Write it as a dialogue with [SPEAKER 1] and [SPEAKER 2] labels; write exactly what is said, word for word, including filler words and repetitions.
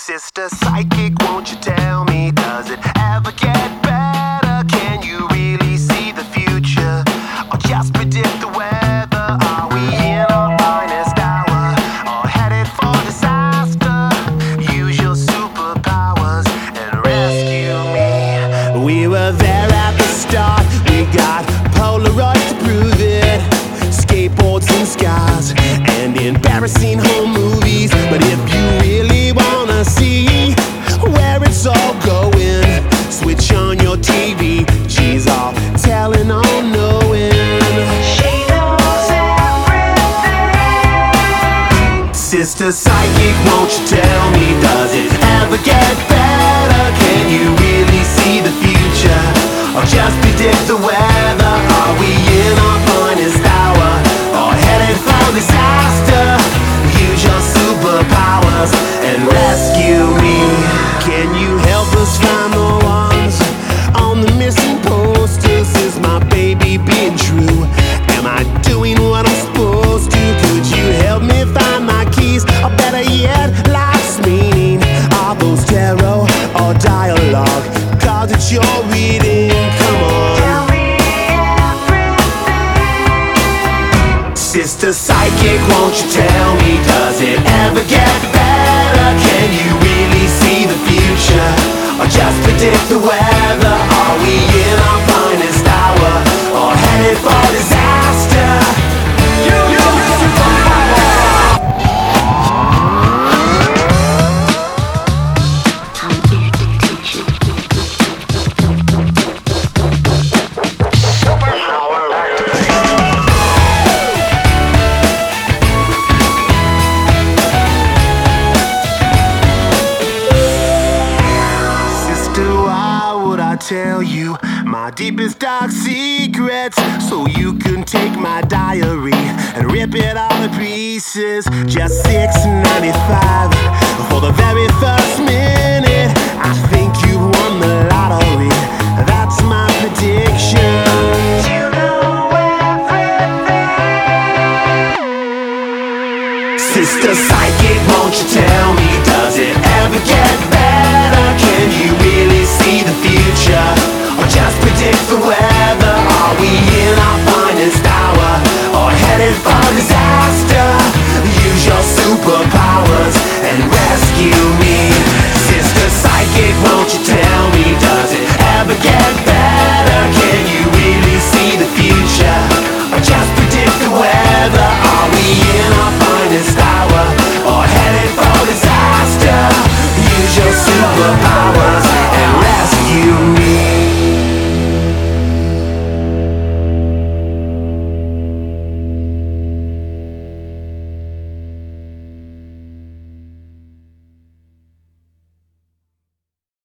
[SPEAKER 1] Sister Psychic, won't you tell me, does it ever get better? Can you really see the future, or just predict the weather? Are we in our finest hour, or headed for disaster? Use your superpowers and rescue me. We were there at the start, we got Polaroids to prove it, skateboards and scars, and embarrassing home movies. But if you really wanna see where it's all going, switch on your T V, she's all telling, all knowing. She knows everything. Sister Psychic, won't you tell me, does it ever get better? Can you really see the future, or just predict the weather? Are we in our finest hour, or headed for disaster? Use your superpowers and rescue me. Can you help us find the ones on the missing posters? Is my baby being true? Am I doing what I'm supposed to? Could you help me find my keys, or better yet, life's meaning? Are those tarot or dialogue cards that you're reading? Come on, tell me everything. Sister Psychic, won't you tell me, does it ever get better? Can you really see the future, or just predict the weather? Are we in our finest hour, or headed for disaster? You, you, tell you my deepest dark secrets, so you can take my diary and rip it all to pieces. Just six ninety-five.